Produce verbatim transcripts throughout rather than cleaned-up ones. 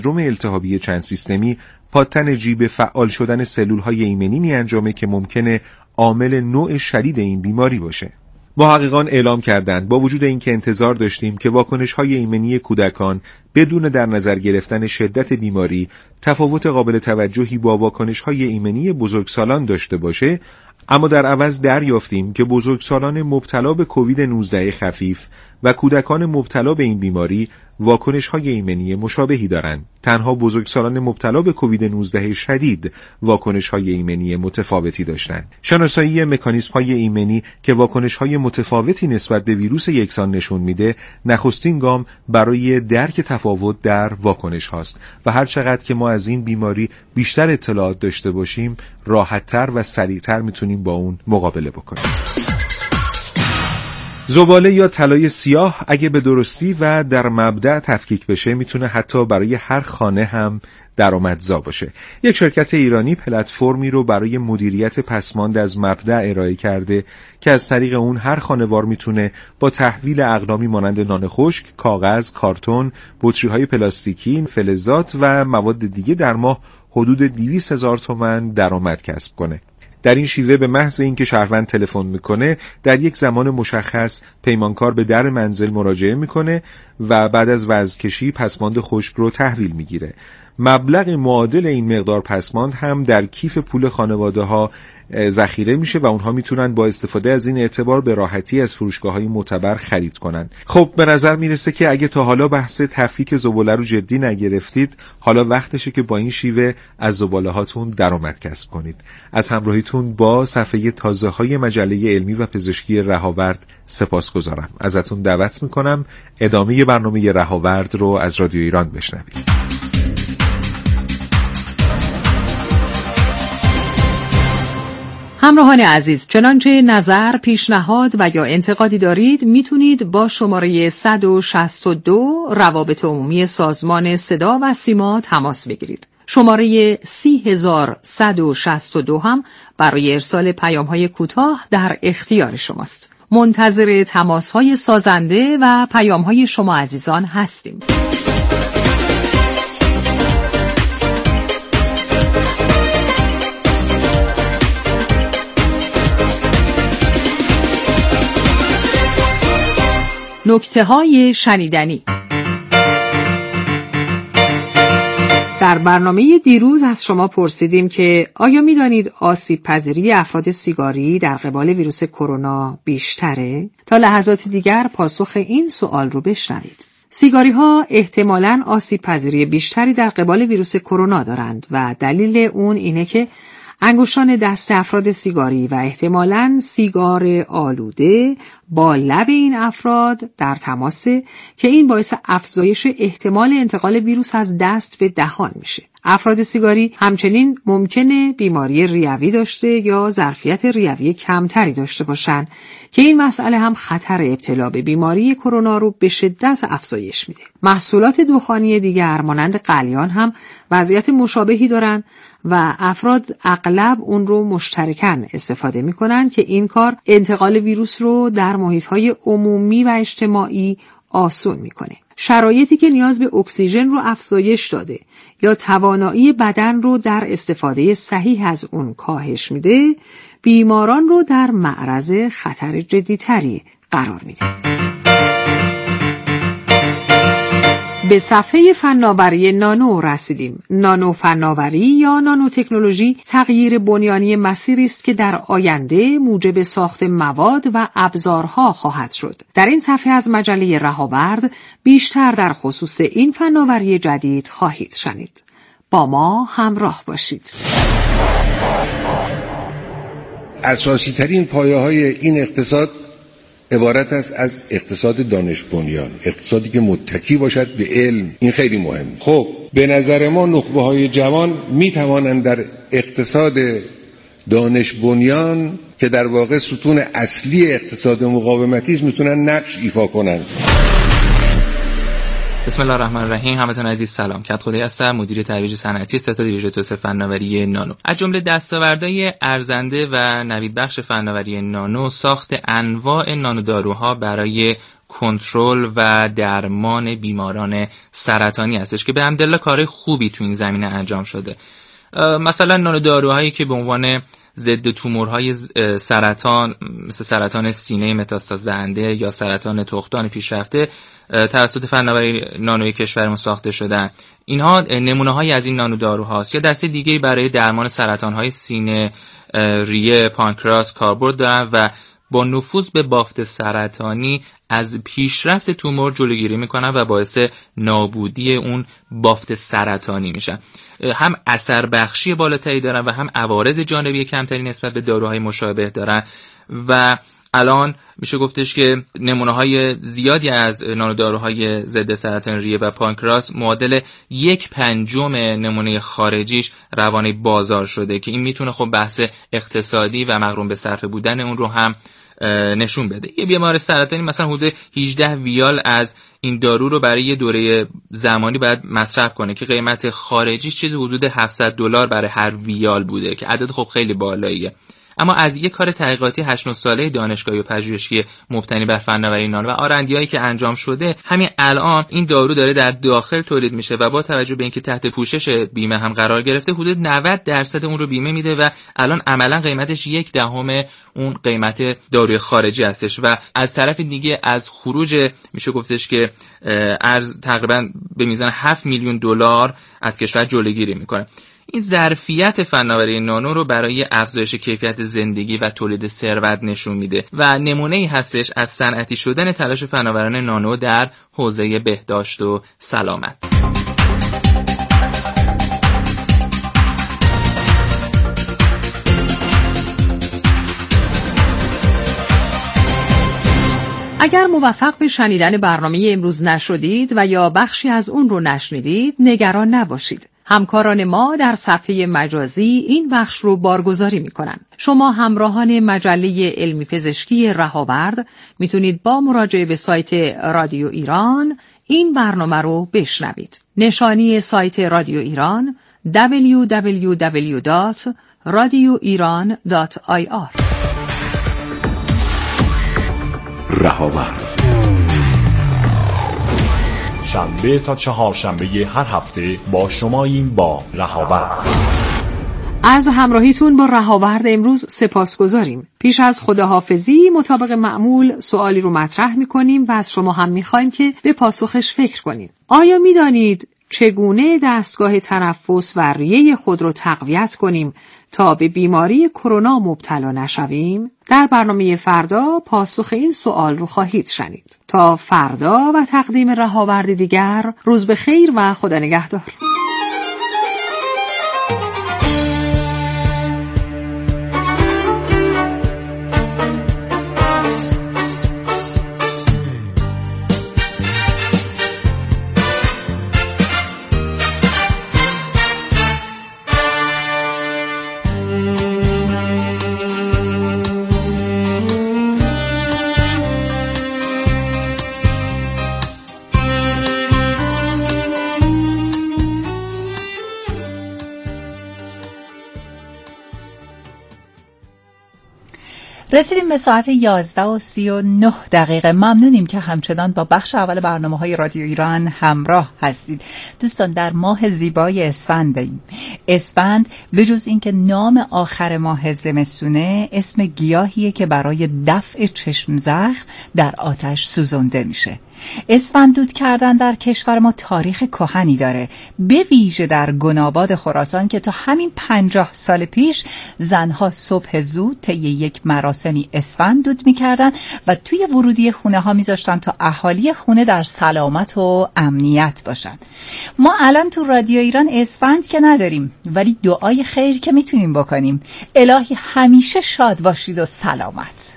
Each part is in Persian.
سندروم التهابی چند سیستمی پاتن جیب فعال شدن سلول‌های ایمنی می‌انجامه که ممکنه عامل نوع شدید این بیماری باشه. محققان اعلام کردند با وجود اینکه انتظار داشتیم که واکنش‌های ایمنی کودکان بدون در نظر گرفتن شدت بیماری تفاوت قابل توجهی با واکنش‌های ایمنی بزرگسالان داشته باشه، اما در عوض دریافتیم که بزرگسالان مبتلا به کووید نوزده خفیف و کودکان مبتلا به این بیماری واکنش‌های ایمنی مشابهی دارند. تنها بزرگسالان مبتلا به کووید نوزده شدید واکنش‌های ایمنی متفاوتی داشتند. شناسایی مکانیزم‌های ایمنی که واکنش‌های متفاوتی نسبت به ویروس یکسان نشون میده، نخستین گام برای درک تفاوت در واکنش هاست و هر چقدر که ما از این بیماری بیشتر اطلاعات داشته باشیم، راحت‌تر و سریع‌تر میتونیم با اون مقابله بکنیم. زباله یا طلای سیاه اگه به درستی و در مبدأ تفکیک بشه میتونه حتی برای هر خانه هم درآمدزا باشه. یک شرکت ایرانی پلتفرمی رو برای مدیریت پسماند از مبدأ ارائه کرده که از طریق اون هر خانوار میتونه با تحویل اقلامی مانند نان خشک، کاغذ، کارتون، بطری‌های پلاستیکی، فلزات و مواد دیگه در ماه حدود دویست هزار تومان درآمد کسب کنه. در این شیوه به محض اینکه شهروند تلفن میکنه، در یک زمان مشخص پیمانکار به در منزل مراجعه میکنه و بعد از وزن‌کشی پسماند خشک رو تحویل میگیره. مبلغ معادل این مقدار پسماند هم در کیف پول خانواده ها ذخیره میشه و اونها میتونن با استفاده از این اعتبار به راحتی از فروشگاه‌های معتبر خرید کنن. خب به نظر میرسه که اگه تا حالا بحث تفکیک زباله رو جدی نگرفتید، حالا وقتشه که با این شیوه از زباله هاتون درآمد کسب کنید. از همراهیتون با صفحه تازه‌های مجله علمی و پزشکی رهاورد سپاسگزارم. ازتون دعوت میکنم ادامه برنامه رهاورد رو از رادیو ایران بشنوید. همراهان عزیز، چنانچه نظر، پیشنهاد و یا انتقادی دارید میتونید با شماره صد و شصت و دو روابط عمومی سازمان صدا و سیما تماس بگیرید. شماره سی هزار صد و شصت و دو هم برای ارسال پیام‌های کوتاه در اختیار شماست. منتظر تماس‌های سازنده و پیام‌های شما عزیزان هستیم. نکته‌های شنیدنی. در برنامه دیروز از شما پرسیدیم که آیا می‌دانید آسیب پذیری افراد سیگاری در قبال ویروس کرونا بیشتره؟ تا لحظات دیگر پاسخ این سوال رو بشنوید. سیگاری‌ها احتمالاً آسیب پذیری بیشتری در قبال ویروس کرونا دارند و دلیل اون اینه که انگشتان دست افراد سیگاری و احتمالاً سیگار آلوده با لب این افراد در تماسه که این باعث افزایش احتمال انتقال ویروس از دست به دهان میشه. افراد سیگاری همچنین ممکنه بیماری ریوی داشته یا ظرفیت ریوی کمتری داشته باشن که این مسئله هم خطر ابتلا به بیماری کرونا رو به شدت افزایش میده. محصولات دخانی دیگر مانند قلیان هم وضعیت مشابهی دارن و افراد اغلب اون رو مشترکاً استفاده میکنن که این کار انتقال ویروس رو در محیط‌های عمومی و اجتماعی آسون میکنه. شرایطی که نیاز به اکسیژن رو افزایش داده یا توانایی بدن رو در استفاده صحیح از اون کاهش میده، بیماران رو در معرض خطر جدی‌تری قرار میده. به صفحه فناوری نانو رسیدیم. نانو فناوری یا نانو تکنولوژی تغییر بنیانی مسیری است که در آینده موجب ساخت مواد و ابزارها خواهد شد. در این صفحه از مجله رهاورد بیشتر در خصوص این فناوری جدید خواهید شنید. با ما همراه باشید. اساسی ترین پایه های این اقتصاد عبارت است از اقتصاد دانش بنیان، اقتصادی که متکی باشد به علم. این خیلی مهم. خب به نظر ما نخبه های جوان می توانند در اقتصاد دانش بنیان که در واقع ستون اصلی اقتصاد مقاومتی است میتونن نقش ایفا کنند. بسم الله الرحمن الرحیم. همتون عزیز سلام. کدخدایی هستم، مدیر ترویج صنعتی ستاد ویژه توسعه فناوری نانو. از جمله دستاوردهای ارزنده و نویدبخش فناوری نانو ساخت انواع نانو داروها برای کنترل و درمان بیماران سرطانی هستش که به حمدالله کار خوبی تو این زمینه انجام شده. مثلا نانوداروهایی که به عنوان ضد تومورهای سرطان مثل سرطان سینه متاستاز دهنده یا سرطان تخمدان پیشرفته توسط فناوری نانوی کشورمون ساخته شدن، اینها نمونه‌هایی از این نانوداروهاست. یا دسته دیگه‌ای برای درمان سرطان‌های سینه، ریه، پانکراس کاربرد دارن و با نفوذ به بافت سرطانی از پیشرفت تومور جلوگیری میکنن و باعث نابودی اون بافت سرطانی میشن. هم اثر بخشی بالاتری دارن و هم عوارض جانبی کمتری نسبت به داروهای مشابه دارن و الان میشه گفتش که نمونه‌های زیادی از نانوداروهای ضد سرطان ریه و پانکراس معادل یک پنجم نمونه خارجیش روانه بازار شده که این میتونه خب بحث اقتصادی و مغروم به صرفه بودن اون رو هم نشون بده. یه بیمار سرطانی مثلا حدود هجده ویال از این دارو رو برای یه دوره زمانی باید مصرف کنه که قیمت خارجی چیزی حدود هفتصد دلار برای هر ویال بوده که عدد خب خیلی بالاییه. اما از یک کار تحقیقاتی هشت نه ساله دانشگاهی و پژوهشی مبتنی بر فناوری نانو و آرندی‌هایی که انجام شده، همین الان این دارو داره در داخل تولید میشه و با توجه به اینکه تحت پوشش بیمه هم قرار گرفته حدود نود درصد اون رو بیمه میده و الان عملا قیمتش یک دهم اون قیمت داروی خارجی هستش و از طرف دیگه از خروج میشه گفتش که ارز تقریبا به میزان هفت میلیون دلار از کشور جلوگیری میکنه. این ظرفیت فناوری نانو رو برای افزایش کیفیت زندگی و تولید ثروت نشون میده و نمونه‌ای هستش از صنعتی شدن تلاش فناوران نانو در حوزه بهداشت و سلامت. اگر موفق به شنیدن برنامه امروز نشدید و یا بخشی از اون رو نشنیدید، نگران نباشید. همکاران ما در صفحه مجازی این بخش رو بارگذاری میکنن. شما همراهان مجله علمی پزشکی رهاورد میتونید با مراجعه به سایت رادیو ایران این برنامه رو بشنوید. نشانی سایت رادیو ایران دبلیو دبلیو دبلیو دات رادیو ایران دات آی آر. رهاورد شنبه تا چهارشنبه هر هفته با شماییم با رهاورد. از همراهیتون با رهاورد امروز سپاسگزاریم. پیش از خداحافظی مطابق معمول سوالی رو مطرح می‌کنیم و از شما هم می‌خوایم که به پاسخش فکر کنید. آیا می‌دانید چگونه دستگاه تنفس و ریه خود رو تقویت کنیم تا به بیماری کرونا مبتلا نشویم؟ در برنامه فردا پاسخ این سوال رو خواهید شنید. تا فردا و تقدیم رهاورد دیگر، روز بخیر و خدا نگهدار. رسیدیم به ساعت یازده و سی و نه دقیقه. ممنونیم که همچنان با بخش اول برنامه‌های رادیو ایران همراه هستید. دوستان، در ماه زیبای اسفندیم. اسفند به جز اینکه نام آخر ماه زمستونه، اسم گیاهیه که برای دفع چشم زخم در آتش سوزانده میشه. اسفند دود کردن در کشور ما تاریخ کهنی داره، به ویژه در گناباد خراسان که تا همین پنجاه سال پیش زنها صبح زود طی یک مراسمی اسفند دود میکردن و توی ورودی خونه ها میذاشتن تا اهالی خونه در سلامت و امنیت باشن. ما الان تو رادیو ایران اسفند که نداریم، ولی دعای خیر که میتونیم بکنیم. الهی همیشه شاد باشید و سلامت.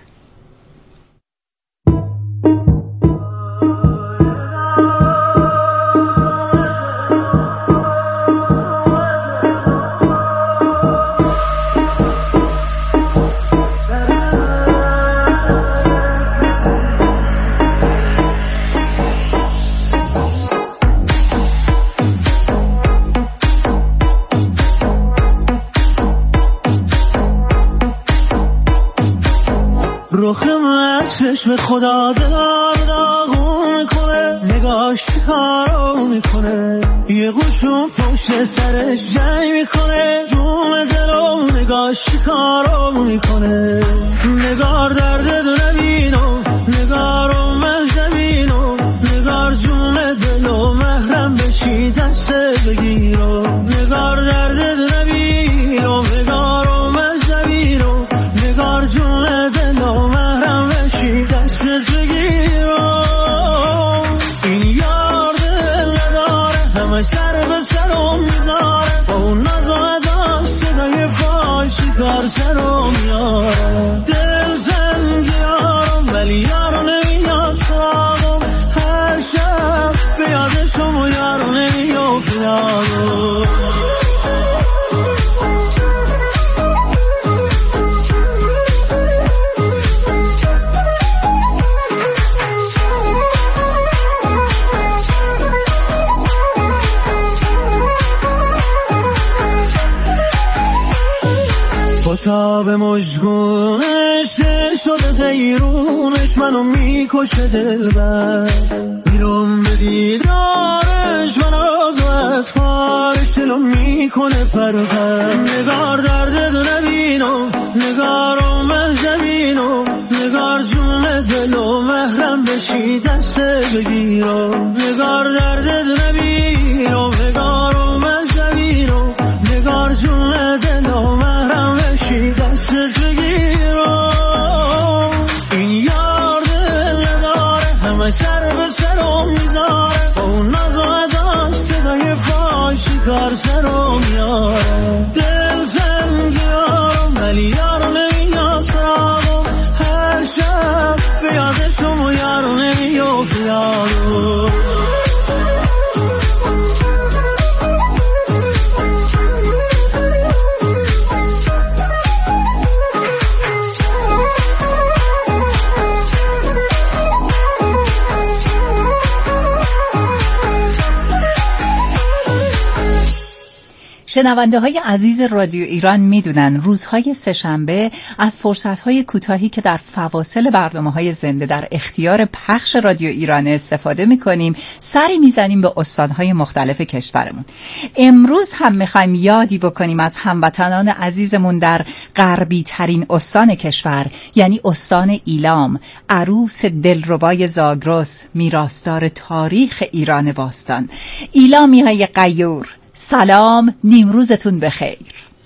رخ من چشم خدا دار داغ نگاش کارو میکنه، یه قوشون پشت سرش جنگ میکنه، جون دلو نگاش کارو میکنه. نگار درد دو نبینو، نگارو مهدبینو، نگار جون دلو محرم بشی دست بگیرو. نگار درد دو نبینو، نگارو مهدبینو، نگار جون دلو محرم بشی دست بگیرو. این یار دل نداره، همه سر به سرم میذاره، با اون ناز و ادا صدای پاش کار سرم میاره. دل زنگ یارم ولی یارو نمیاد خوابم، هر شب به یادشم و یارو نمیافتم. تا به مشگونش دل شده دیرونش منو میکشه دلبر، میرم به دیدارش من از و اطفارش دلو میکنه پرپر. نگار درد دو نبینو، نگارو مهدبینو، نگار جون دلو محرم بشی دست بگیرو. نگار درد دو نبینو، نگارو مهدبینو، نگار جون دلو محرم بشی دست بگیرو. این یار دل نداره، همه سر به سرم میذاره، با اون ناز و ادا صدای پاش کار سرم میاره. دل زنگ یارم ولی یارو نمیاد خوابم، هر شب به یادشم و یارو نمیافتم. شنونده های عزیز رادیو ایران میدونن روزهای سه‌شنبه از فرصتهای کوتاهی که در فواصل برنامه‌های زنده در اختیار پخش رادیو ایران استفاده میکنیم، سری میزنیم به استانهای مختلف کشورمون. امروز هم میخوایم یادی بکنیم از هموطنان عزیزمون در غربی ترین استان کشور، یعنی استان ایلام، عروس دلربای زاگرس، میراثدار تاریخ ایران باستان. ایلامی های غیور، سلام، نیمروزتون بخیر.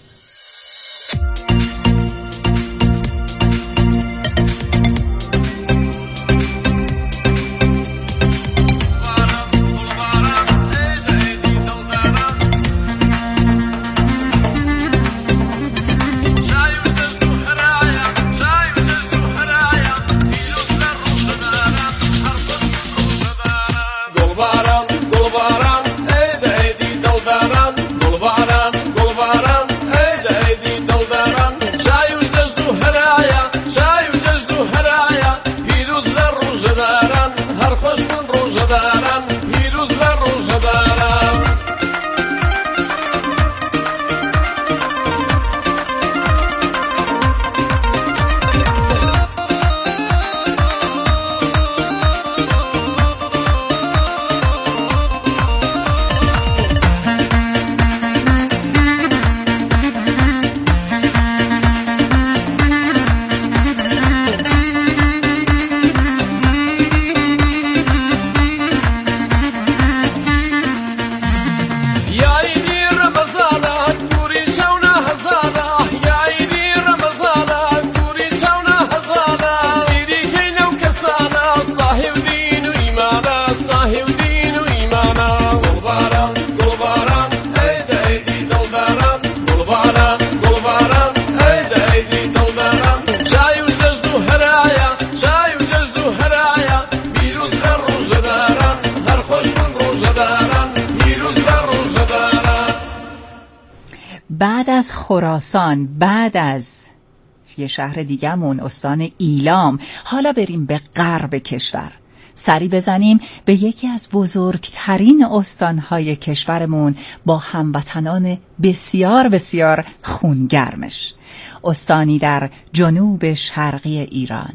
بعد از خراسان، بعد از یه شهر دیگه‌مون استان ایلام، حالا بریم به غرب کشور. سری بزنیم به یکی از بزرگترین استانهای کشورمون با هموطنان بسیار بسیار خونگرمش. استانی در جنوب شرقی ایران،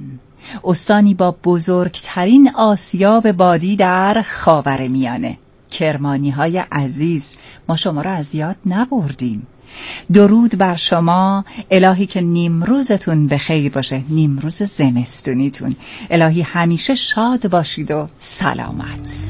استانی با بزرگترین آسیاب بادی در خاورمیانه. کرمانی های عزیز، ما شما را از یاد نبردیم. درود بر شما، الهی که نیمروزتون به خیر باشه، نیمروز زمستونیتون. الهی همیشه شاد باشید و سلامت.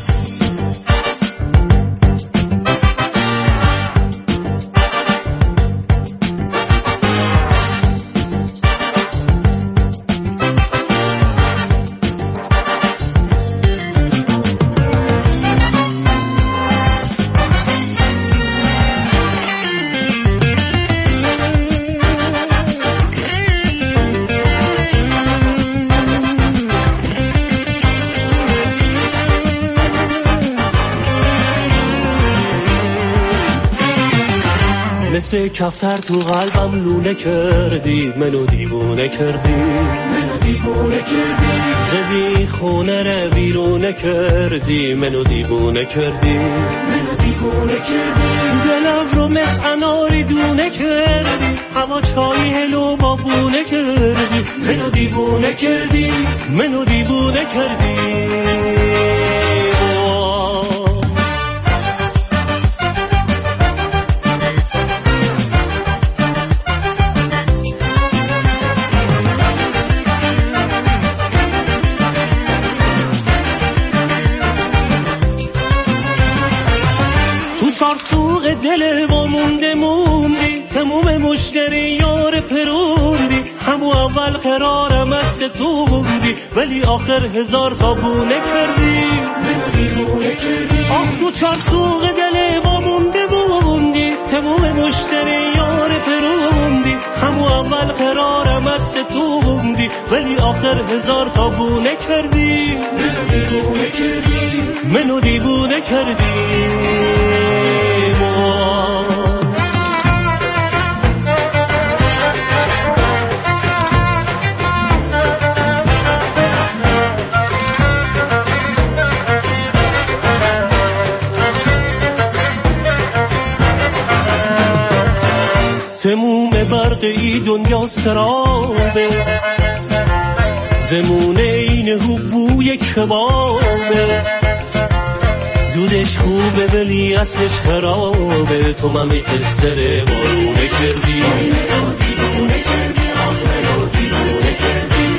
مثل کفتر تو قلبم لونه کردی، منو دیوونه کردی، منو دیوونه کردی. زبی خونه رو بیرونه کردی، منو دیوونه کردی، منو دیوونه کردی. دلم رو مثل اناری دونه کردی، هوا چای هلو بابونه کردی، منو دیوونه کردی، منو دیوونه کردی. سارسوق دل و مونده موندی، تموم مشتری یار پروندی. همو اول قرارم از تو بوندی، ولی آخر هزار تا بونه کردی، بونه کردی. آخ تو چارسوق دل و مونده موندی، تموم مشتری یار پروندی. همو اول قرارم از تو بوندی، ولی آخر هزار تا بونه کردی، بونه کردی. منو دیوونه کردی. تموم برقی دنیا سرابه، زمونه این هوبوی کبابه. دودش خوبه ولی اصلش خرابه، تو ممی پسر بارونه کردی، دیوونه کردی، آخر دیوونه کردی.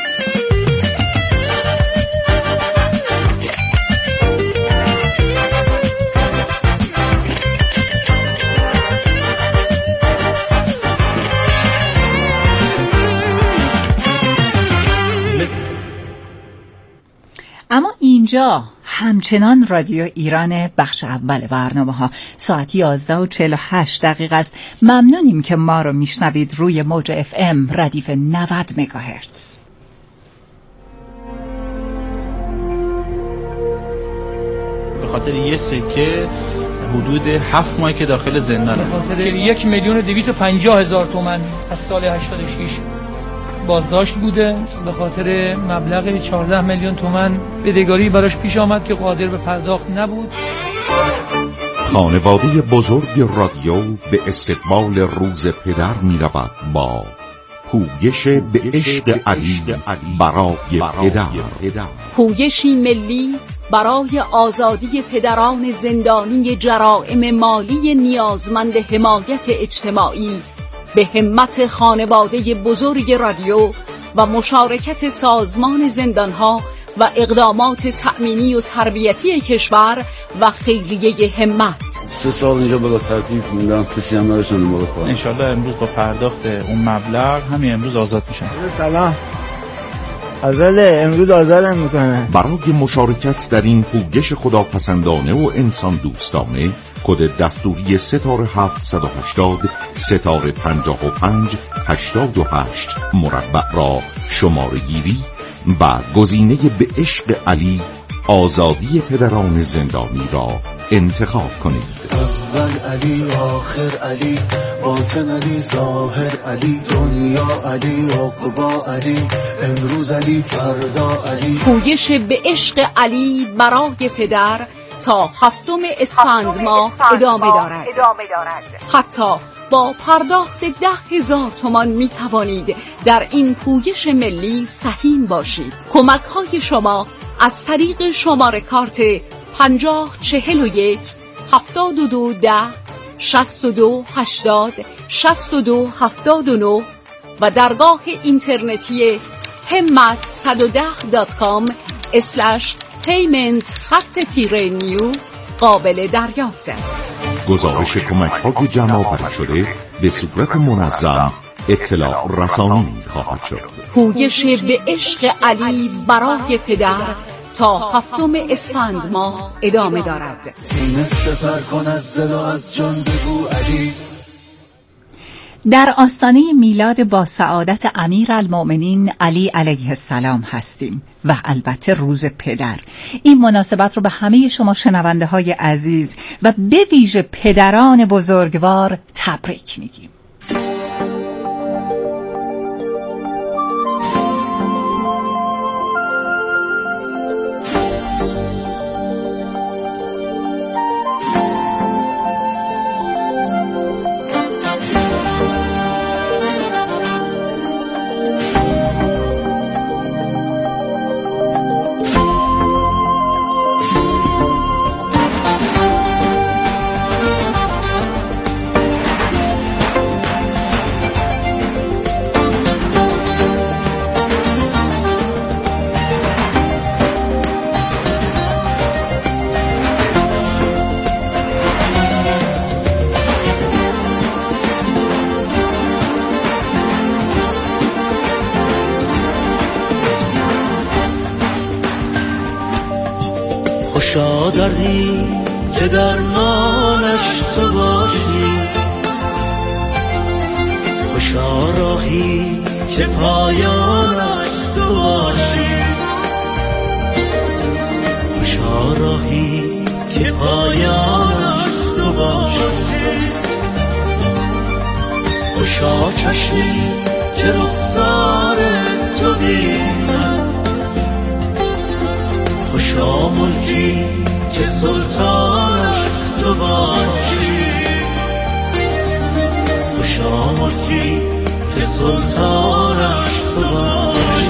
اما اینجا همچنان رادیو ایران، بخش اول برنامه ها، ساعت یازده و چهل و هشت دقیقه است. ممنونیم که ما رو میشنوید روی موج اف ام ردیف نود مگاهرتز. به خاطر یه سکه حدود هفت ماهی که داخل زندانه، به خاطر یک میلیون و دویست و پنجاه هزار تومان از سال هشتاد و شش بازداشت بوده. به خاطر مبلغ چهارده میلیون تومان بدهکاری براش پیش آمد که قادر به پرداخت نبود. خانواده بزرگ رادیو به استقبال روز پدر می رود با پویش به عشق علی برای پدر. پویشی ملی برای آزادی پدران زندانی جرائم مالی نیازمند حمایت اجتماعی به همت خانواده بزرگ رادیو و مشارکت سازمان زندانها و اقدامات تأمینی و تربیتی کشور و خیریه همت. سه سال اینجا بلا ترتیب موندم، کسی هم نداشتن موقع کار. انشالله امروز با پرداخت اون مبلغ همین امروز آزاد میشن. سلام، اوله امروز آزادم میکنن. برای مشارکت در این پویش خداپسندانه و انسان دوستانه کد دستوری ستاره هفتصد و هشتاد ستاره پنجاه و پنج هشتاد و هشت مربع را شماره گیری و گزینه به عشق علی آزادی پدران زندانی را انتخاب کنید. اول علی، آخر علی، باطن علی، ظاهر علی، دنیا علی، عقبا علی، امروز علی، فردا علی. پویش به عشق علی برای پدر تا هفتم اسفند ماه ادامه دارد. حتی با پرداخت ده هزار تومان می توانید در این پویش ملی سهیم باشید. کمک های شما از طریق شماره کارت پنجاه چهل و یک هفتاد و دو ده شصت و دو هشتاد شصت و دو هفتاد و نه و درگاه اینترنتی همت صد و ده دات کام اسلش پیمنت خط تیره نیو قابل دریافت است. گزارش کمک های جمع شده به صورت منظم اطلاع رسانی خواهد شد. پویش به عشق علی برای پدر تا هفتم اسفند ماه ادامه دارد. سینه سپر کن از دل و از جان بگو علی. در آستانه میلاد با سعادت امیرالمؤمنین علی علیه السلام هستیم و البته روز پدر. این مناسبت رو به همه شما شنونده های عزیز و به ویژه پدران بزرگوار تبریک میگیم. خوشا دردی که درمانش تو باشی، خوشا راهی که پایانش تو باشی، خوشا راهی که پایانش تو باشی، خوشا چشمی که رخسار تو بیند، خوشا ملکی که سلطانش تو باشی، خوشا ملکی که سلطانش تو باشی.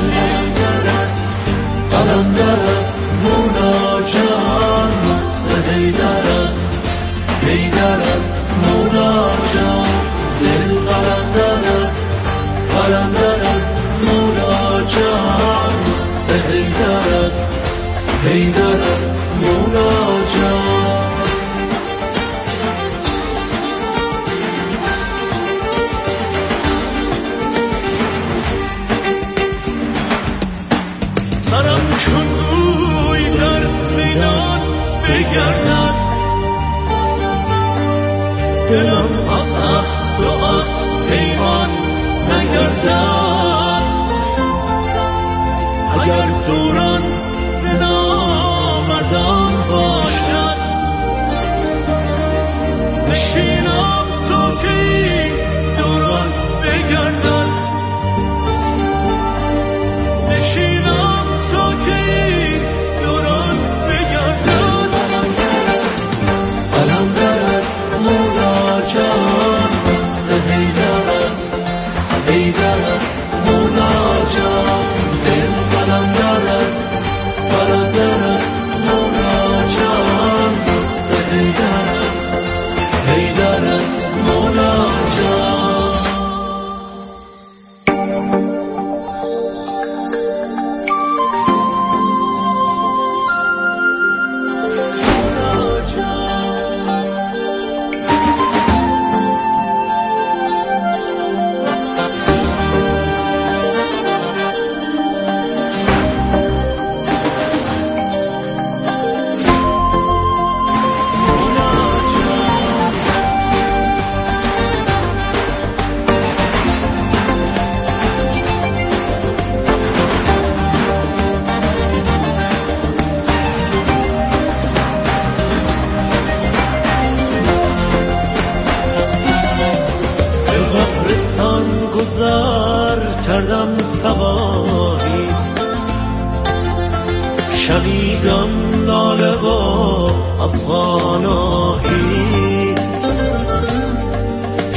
قلندر است مولا جان، مست حیدر است، حیدر است مولا جان، دل قلندر است، قلندر است مولا جان، مست حیدر است، حیدر است مولا جان. سرم چون روی در میدان بگردد، دلم از عهد و از پیمان نگردد، اگر دوران نامردان باشد، نشینم تو که دوران بگردد، نشینم تو که دوران بگردد. قلندر است مولا جان، مست حیدر است، حیدر است مولا جان، دل قلندر است، قلندر است مولا جان، مست حیدر است، حیدر است مولا جان.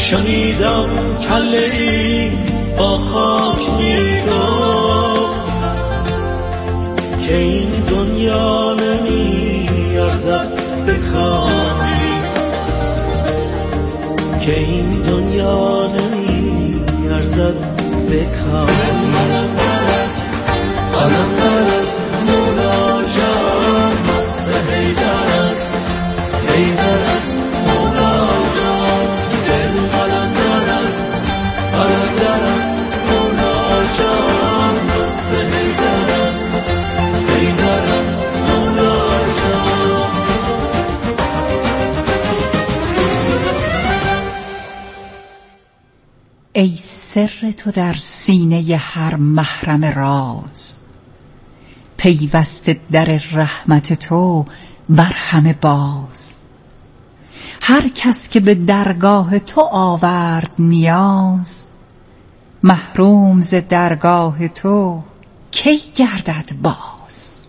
شنیدم کله ای با خاک میگفت که این دنیا نمیارزد به کاری، که این دنیا نمیارزد به کاری. قلندر است قلندر است مولا جان، مست حیدر است حیدر است مولا جان، دل قلندر است قلندر است مولا جان، مست حیدر است حیدر است مولا جان. ای سر تو در سینه هر محرم راز، پیوسته در رحمت تو بر همه باز. هر کس که به درگاه تو آورد نیاز، محروم ز درگاه تو کی گردد باز.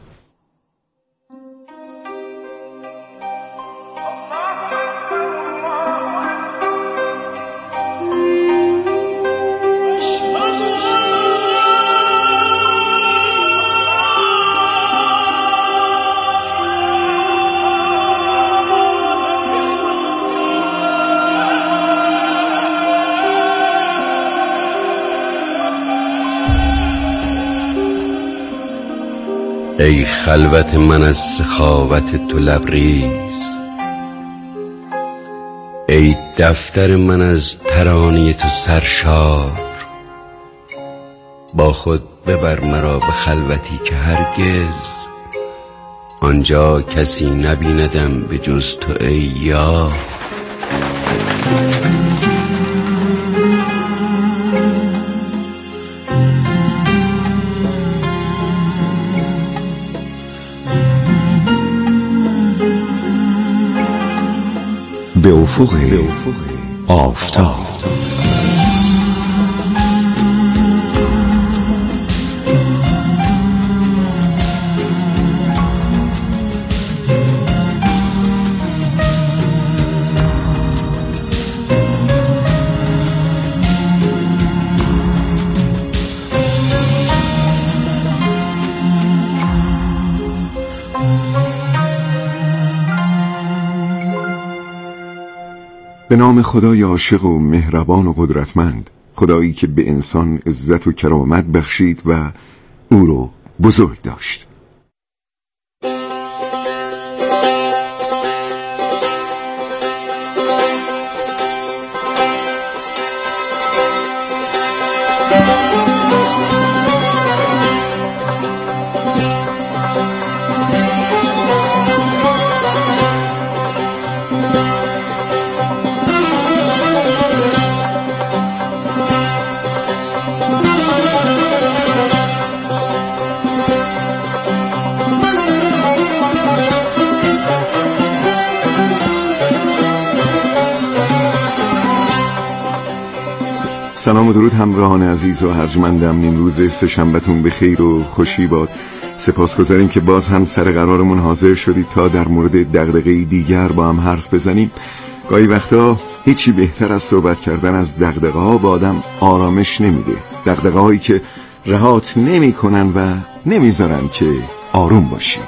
ای خلوت من از سخاوت تو لبریز، ای دفتر من از ترانه تو سرشار. با خود ببر مرا به خلوتی که هرگز آنجا کسی نبیندم به جز تو ای یار. به افق آفتاب. به نام خدای عاشق و مهربان و قدرتمند، خدایی که به انسان عزت و کرامت بخشید و او رو بزرگ داشت. سلام و درود همراهان عزیز و ارجمندم. نیمروز سه شنبه‌تون به خیر و خوشی باد. سپاسگزاریم که باز هم سر قرارمون حاضر شدید تا در مورد دغدغه‌ای دیگر با هم حرف بزنیم. گاهی وقتا هیچی بهتر از صحبت کردن از دغدغه‌ها به آدم آرامش نمیده. دغدغه‌هایی که رهات نمی‌کنن و نمیذارن که آروم باشی.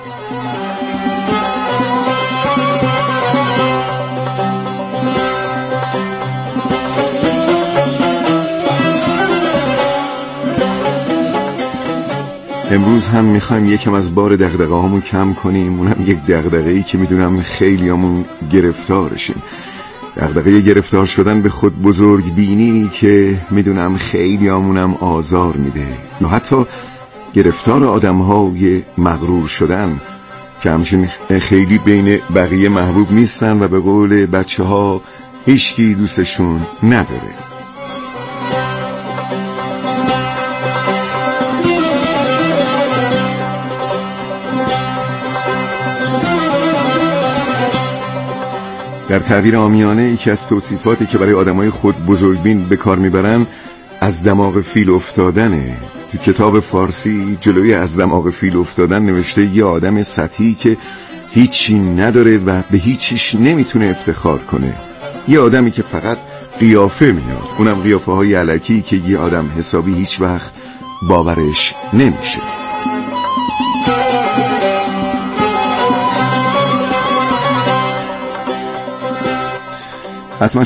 امروز هم میخوایم یکم از بار دغدغه‌هامون کم کنیم. اونم یک دغدغه‌ای که میدونم خیلیامون گرفتارشیم. دغدغه گرفتار شدن به خود بزرگ بینی که میدونم خیلیامونم آزار میده، یا حتی گرفتار آدم‌های مغرور شدن که همچنین خیلی بین بقیه محبوب نیستن و به قول بچه‌ها هیچکی دوستشون نداره. در تعبیر عامیانه یکی از توصیفاتی که برای آدمای خود بزرگبین به کار میبرن از دماغ فیل افتادنه. تو کتاب فارسی جلوی از دماغ فیل افتادن نوشته یه آدم سطحی که هیچی نداره و به هیچیش نمیتونه افتخار کنه، یه آدمی که فقط قیافه میاد، اونم قیافه های علکی که یه آدم حسابی هیچ وقت باورش نمیشه. حتما